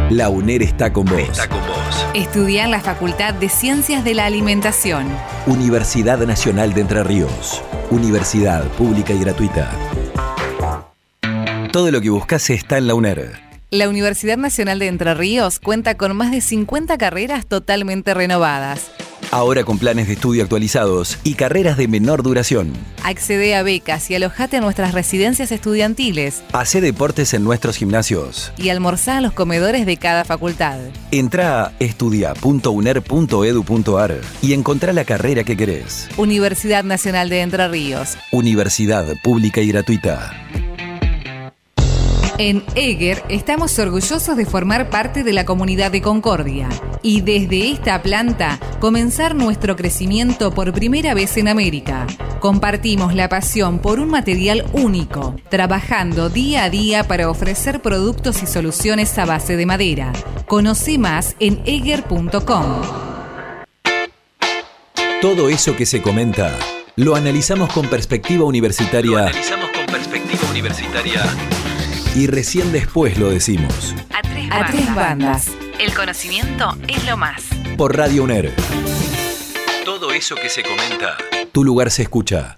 La UNER está con vos. Estudia en la Facultad de Ciencias de la Alimentación. Universidad Nacional de Entre Ríos. Universidad pública y gratuita. Todo lo que buscas está en la UNER. La Universidad Nacional de Entre Ríos cuenta con más de 50 carreras totalmente renovadas. Ahora con planes de estudio actualizados y carreras de menor duración. Accede a becas y alojate en nuestras residencias estudiantiles. Hacé deportes en nuestros gimnasios. Y almorzá a los comedores de cada facultad. Entrá a estudia.uner.edu.ar y encontrá la carrera que querés. Universidad Nacional de Entre Ríos. Universidad pública y gratuita. En Eger estamos orgullosos de formar parte de la comunidad de Concordia y desde esta planta comenzar nuestro crecimiento por primera vez en América. Compartimos la pasión por un material único, trabajando día a día para ofrecer productos y soluciones a base de madera. Conoce más en eger.com. Todo eso que se comenta lo analizamos con perspectiva universitaria. Y recién después lo decimos. A tres bandas. El conocimiento es lo más. Por Radio UNER. Todo eso que se comenta. Tu lugar se escucha.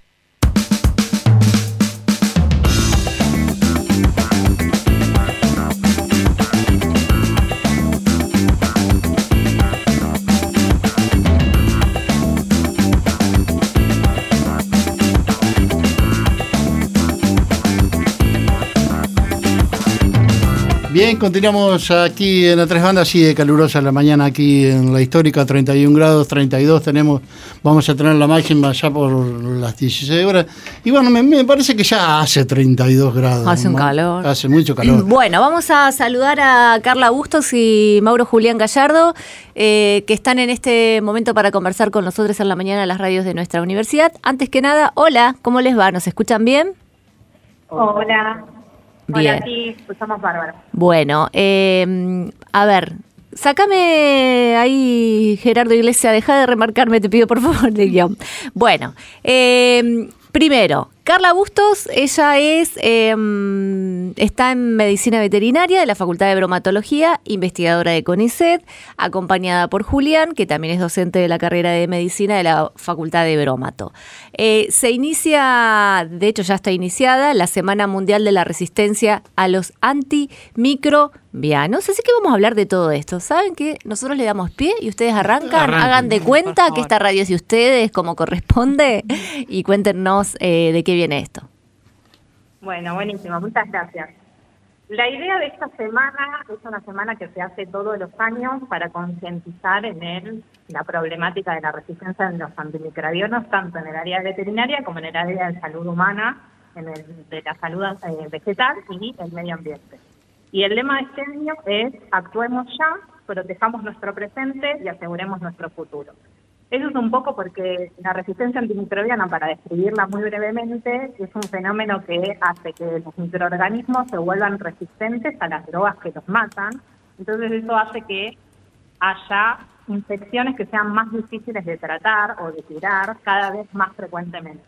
Bien, continuamos aquí en las tres bandas, así de calurosa la mañana aquí en la histórica, 31 grados, 32 tenemos, vamos a tener la máxima ya por las 16 horas. Y bueno, me parece que ya hace 32 grados. Hace un calor. Hace mucho calor. Bueno, vamos a saludar a Carla Bustos y Mauro Julián Gallardo, que están en este momento para conversar con nosotros en la mañana en las radios de nuestra universidad. Antes que nada, hola, ¿cómo les va? ¿Nos escuchan bien? Hola. Bien. Hola, sí, escuchamos bárbaro. Bueno, a ver, sácame ahí, Gerardo Iglesias, deja de remarcarme, te pido por favor el guión. Bueno, primero, Carla Bustos, ella está en Medicina Veterinaria de la Facultad de Bromatología, investigadora de CONICET, acompañada por Julián, que también es docente de la carrera de Medicina de la Facultad de Bromato. Se inicia, de hecho ya está iniciada, la Semana Mundial de la Resistencia a los Antimicrobianos. Así que vamos a hablar de todo esto. ¿Saben qué? Nosotros le damos pie y ustedes arrancan. Hagan de cuenta que esta radio es de ustedes como corresponde y cuéntenos de qué viene esto. Bueno, buenísimo, muchas gracias. La idea de esta semana es una semana que se hace todos los años para concientizar en la problemática de la resistencia de los antimicrobianos, tanto en el área veterinaria como en el área de salud humana, de la salud vegetal y el medio ambiente. Y el lema de este año es: actuemos ya, protejamos nuestro presente y aseguremos nuestro futuro. Eso es un poco porque la resistencia antimicrobiana, para describirla muy brevemente, es un fenómeno que hace que los microorganismos se vuelvan resistentes a las drogas que los matan. Entonces eso hace que haya infecciones que sean más difíciles de tratar o de curar cada vez más frecuentemente.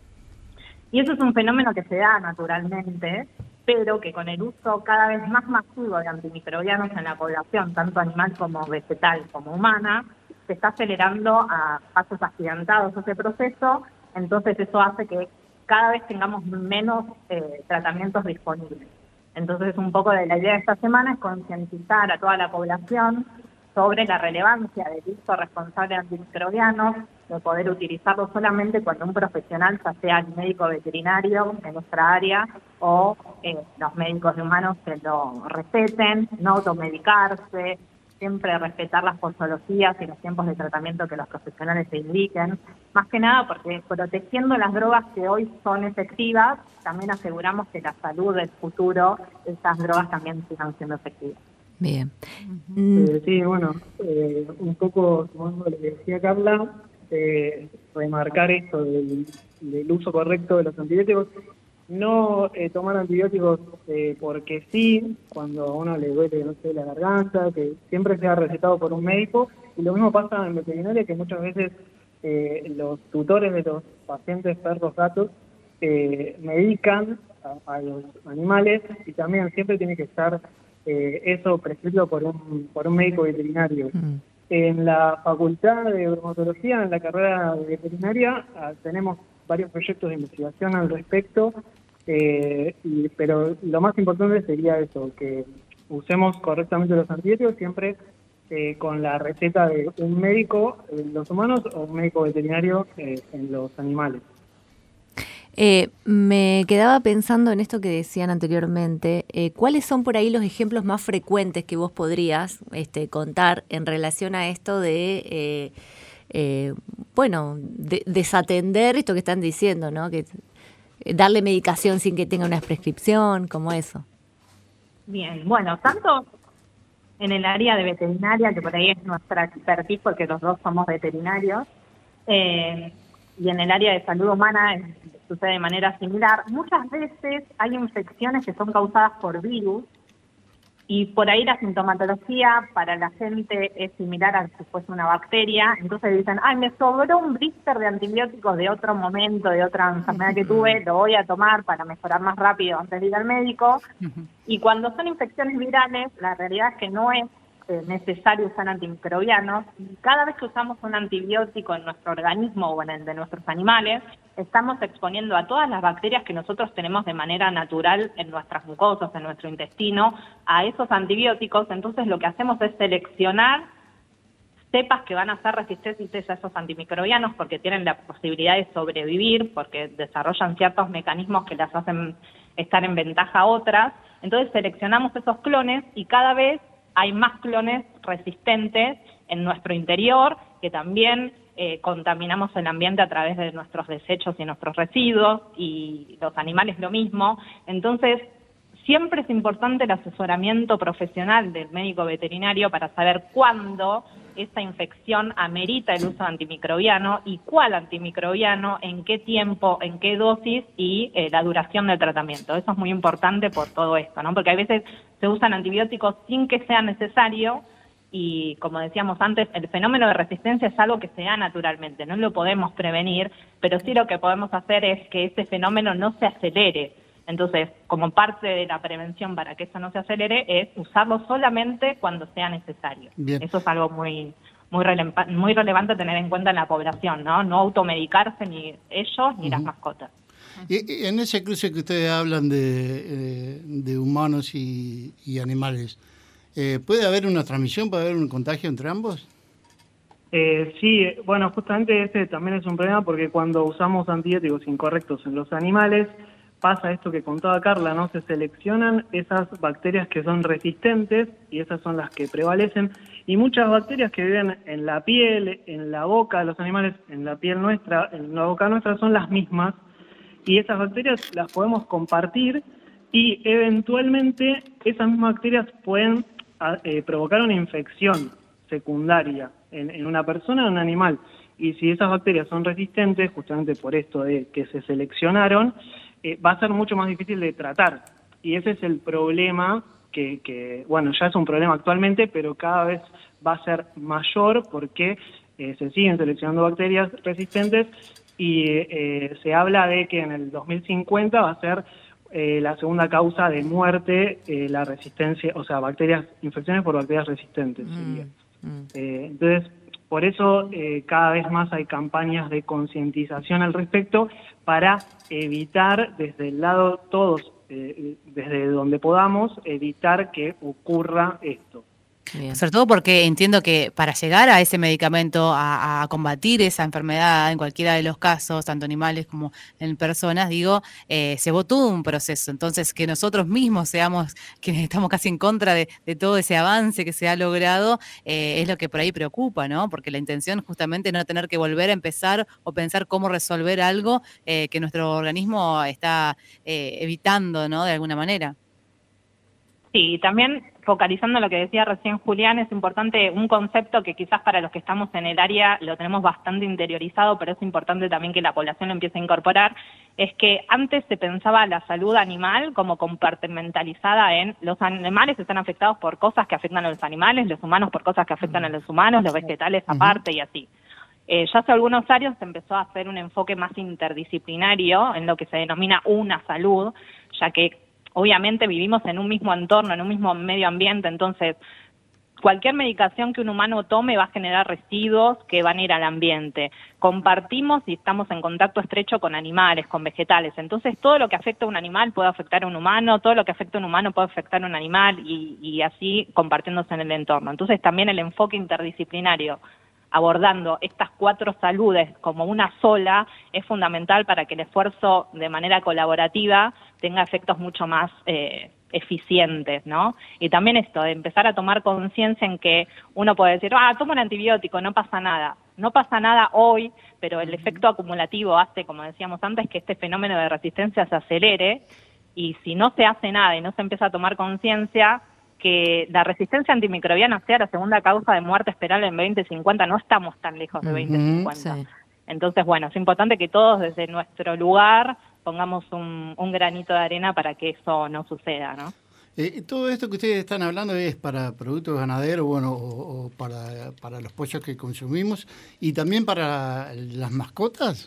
Y eso es un fenómeno que se da naturalmente, pero que con el uso cada vez más masivo de antimicrobianos en la población, tanto animal como vegetal como humana, se está acelerando a pasos agigantados ese proceso. Entonces eso hace que cada vez tengamos menos tratamientos disponibles. Entonces un poco de la idea de esta semana es concientizar a toda la población sobre la relevancia del uso responsable de antimicrobianos, de poder utilizarlo solamente cuando un profesional, ya sea el médico veterinario de nuestra área o los médicos de humanos, que lo receten, no automedicarse, siempre respetar las posologías y los tiempos de tratamiento que los profesionales se indiquen. Más que nada porque protegiendo las drogas que hoy son efectivas, también aseguramos que la salud del futuro, esas drogas también sigan siendo efectivas. Bien. Sí, bueno, un poco tomando lo que decía Carla, remarcar esto del uso correcto de los antibióticos. No tomar antibióticos porque sí, cuando a uno le duele, no sé, la garganta, que siempre sea recetado por un médico. Y lo mismo pasa en veterinaria, que muchas veces los tutores de los pacientes perros, gatos, medican a los animales, y también siempre tiene que estar eso prescrito por un médico veterinario. En la Facultad de Bromatología, en la carrera de veterinaria, tenemos varios proyectos de investigación al respecto, pero lo más importante sería eso, que usemos correctamente los antibióticos siempre con la receta de un médico en los humanos o un médico veterinario en los animales. Me quedaba pensando en esto que decían anteriormente. ¿Cuáles son por ahí los ejemplos más frecuentes que vos podrías contar en relación a esto de, desatender esto que están diciendo, ¿no? Que darle medicación sin que tenga una prescripción, como eso? Bien, bueno, tanto en el área de veterinaria, que por ahí es nuestra expertise porque los dos somos veterinarios, y en el área de salud humana sucede de manera similar. Muchas veces hay infecciones que son causadas por virus y por ahí la sintomatología para la gente es similar a si fuese una bacteria. Entonces dicen, me sobró un blister de antibióticos de otro momento, de otra enfermedad que tuve, lo voy a tomar para mejorar más rápido antes de ir al médico. Y cuando son infecciones virales, la realidad es que no es necesario usar antimicrobianos. Cada vez que usamos un antibiótico en nuestro organismo o en el de nuestros animales, estamos exponiendo a todas las bacterias que nosotros tenemos de manera natural en nuestras mucosas, en nuestro intestino, a esos antibióticos. Entonces lo que hacemos es seleccionar cepas que van a ser resistentes a esos antimicrobianos porque tienen la posibilidad de sobrevivir, porque desarrollan ciertos mecanismos que las hacen estar en ventaja a otras. Entonces seleccionamos esos clones y cada vez hay más clones resistentes en nuestro interior, que también contaminamos el ambiente a través de nuestros desechos y nuestros residuos, y los animales lo mismo. Entonces, siempre es importante el asesoramiento profesional del médico veterinario para saber cuándo esa infección amerita el uso de antimicrobiano y cuál antimicrobiano, en qué tiempo, en qué dosis y la duración del tratamiento. Eso es muy importante por todo esto, ¿no? Porque a veces se usan antibióticos sin que sea necesario y, como decíamos antes, el fenómeno de resistencia es algo que se da naturalmente, no lo podemos prevenir, pero sí lo que podemos hacer es que ese fenómeno no se acelere. Entonces, como parte de la prevención para que eso no se acelere, es usarlo solamente cuando sea necesario. Bien. Eso es algo muy relevante tener en cuenta en la población, ¿no? No automedicarse ni ellos ni las mascotas. Y en ese cruce que ustedes hablan de humanos y animales, ¿puede haber una transmisión, puede haber un contagio entre ambos? Sí, bueno, justamente ese también es un problema porque cuando usamos antibióticos incorrectos en los animales, pasa esto que contaba Carla, ¿no? Se seleccionan esas bacterias que son resistentes y esas son las que prevalecen. Y muchas bacterias que viven en la piel, en la boca de los animales, en la piel nuestra, en la boca nuestra, son las mismas. Y esas bacterias las podemos compartir y eventualmente esas mismas bacterias pueden provocar una infección secundaria en una persona o en un animal. Y si esas bacterias son resistentes, justamente por esto de que se seleccionaron, va a ser mucho más difícil de tratar. Y ese es el problema que bueno, ya es un problema actualmente, pero cada vez va a ser mayor porque se siguen seleccionando bacterias resistentes y se habla de que en el 2050 va a ser la segunda causa de muerte la resistencia, o sea, infecciones por bacterias resistentes. Entonces, por eso cada vez más hay campañas de concientización al respecto para evitar desde el lado todos, desde donde podamos, evitar que ocurra esto. Bien. Sobre todo porque entiendo que para llegar a ese medicamento, a combatir esa enfermedad en cualquiera de los casos, tanto animales como en personas, se votó todo un proceso. Entonces, que nosotros mismos seamos quienes estamos casi en contra de todo ese avance que se ha logrado, es lo que por ahí preocupa, ¿no? Porque la intención justamente es no tener que volver a empezar o pensar cómo resolver algo que nuestro organismo está evitando, ¿no? De alguna manera. Sí, también focalizando lo que decía recién Julián, es importante un concepto que quizás para los que estamos en el área lo tenemos bastante interiorizado, pero es importante también que la población lo empiece a incorporar, es que antes se pensaba la salud animal como compartimentalizada en los animales están afectados por cosas que afectan a los animales, los humanos por cosas que afectan a los humanos, los vegetales aparte y así. Ya hace algunos años se empezó a hacer un enfoque más interdisciplinario en lo que se denomina una salud, ya que obviamente vivimos en un mismo entorno, en un mismo medio ambiente, entonces cualquier medicación que un humano tome va a generar residuos que van a ir al ambiente. Compartimos y estamos en contacto estrecho con animales, con vegetales. Entonces, todo lo que afecta a un animal puede afectar a un humano, todo lo que afecta a un humano puede afectar a un animal y así compartiéndose en el entorno. Entonces, también el enfoque interdisciplinario abordando estas 4 saludes como una sola es fundamental para que el esfuerzo de manera colaborativa tenga efectos mucho más eficientes, ¿no? Y también esto, de empezar a tomar conciencia en que uno puede decir, toma un antibiótico, no pasa nada. No pasa nada hoy, pero el efecto acumulativo hace, como decíamos antes, que este fenómeno de resistencia se acelere, y si no se hace nada y no se empieza a tomar conciencia, que la resistencia antimicrobiana sea la segunda causa de muerte esperable en 2050, no estamos tan lejos de 2050. Sí. Entonces, bueno, es importante que todos desde nuestro lugar pongamos un granito de arena para que eso no suceda, ¿no? Todo esto que ustedes están hablando es para productos ganaderos, bueno, o para los pollos que consumimos, y también para las mascotas.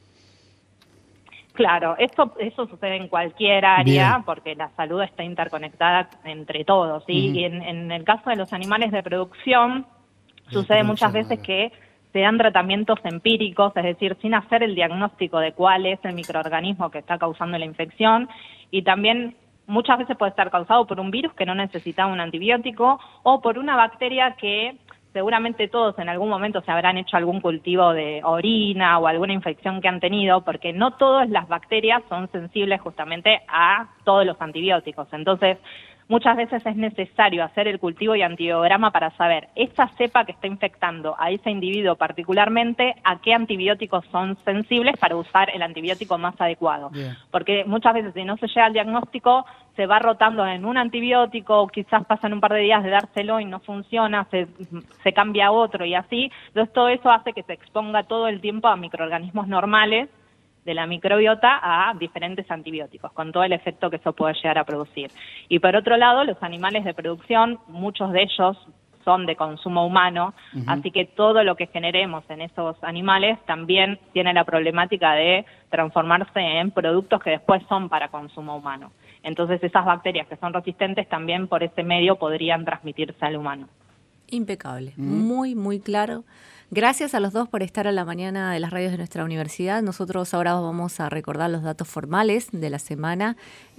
Claro, eso sucede en cualquier área. Bien. Porque la salud está interconectada entre todos, ¿sí? Y en el caso de los animales de producción, sucede muchas veces que se dan tratamientos empíricos, es decir, sin hacer el diagnóstico de cuál es el microorganismo que está causando la infección, y también muchas veces puede estar causado por un virus que no necesita un antibiótico o por una bacteria que seguramente todos en algún momento se habrán hecho algún cultivo de orina o alguna infección que han tenido, porque no todas las bacterias son sensibles justamente a todos los antibióticos. Entonces, muchas veces es necesario hacer el cultivo y antibiograma para saber esa cepa que está infectando a ese individuo particularmente, a qué antibióticos son sensibles para usar el antibiótico más adecuado. Bien. Porque muchas veces si no se llega al diagnóstico, se va rotando en un antibiótico, quizás pasan un par de días de dárselo y no funciona, se cambia a otro y así. Entonces todo eso hace que se exponga todo el tiempo a microorganismos normales de la microbiota a diferentes antibióticos, con todo el efecto que eso puede llegar a producir. Y por otro lado, los animales de producción, muchos de ellos son de consumo humano, así que todo lo que generemos en esos animales también tiene la problemática de transformarse en productos que después son para consumo humano. Entonces esas bacterias que son resistentes también por ese medio podrían transmitirse al humano. Impecable, muy, muy claro. Gracias a los dos por estar a la mañana de las radios de nuestra universidad. Nosotros ahora vamos a recordar los datos formales de la semana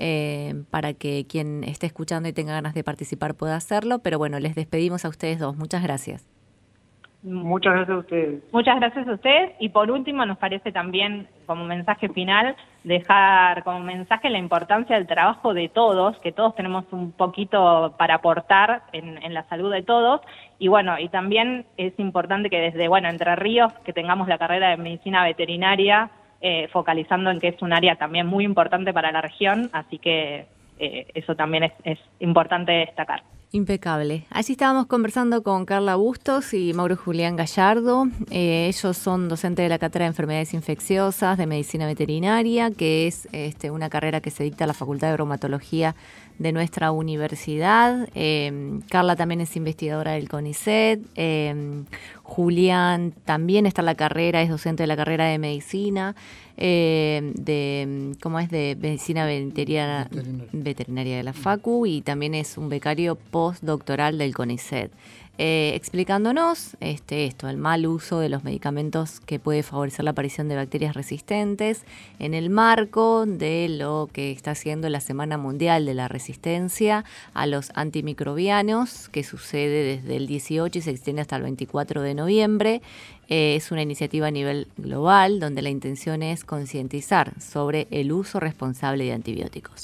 para que quien esté escuchando y tenga ganas de participar pueda hacerlo. Pero bueno, les despedimos a ustedes dos. Muchas gracias. Muchas gracias a ustedes. Muchas gracias a ustedes. Y por último, nos parece también, como mensaje final, dejar como mensaje la importancia del trabajo de todos, que todos tenemos un poquito para aportar en la salud de todos. Y bueno, y también es importante que desde, Entre Ríos, que tengamos la carrera de medicina veterinaria, focalizando en que es un área también muy importante para la región, así que eso también es importante destacar. Impecable. Allí estábamos conversando con Carla Bustos y Mauro Julián Gallardo. Ellos son docentes de la Cátedra de Enfermedades Infecciosas de Medicina Veterinaria, que es una carrera que se dicta en la Facultad de Bromatología de nuestra universidad. Carla también es investigadora del CONICET. Julián también está en la carrera, es docente de la carrera de Medicina, de Medicina Veterinaria de la Facu, y también es un becario postdoctoral del CONICET. Explicándonos el mal uso de los medicamentos que puede favorecer la aparición de bacterias resistentes en el marco de lo que está haciendo la Semana Mundial de la Resistencia a los Antimicrobianos, que sucede desde el 18 y se extiende hasta el 24 de noviembre. Es una iniciativa a nivel global donde la intención es concientizar sobre el uso responsable de antibióticos.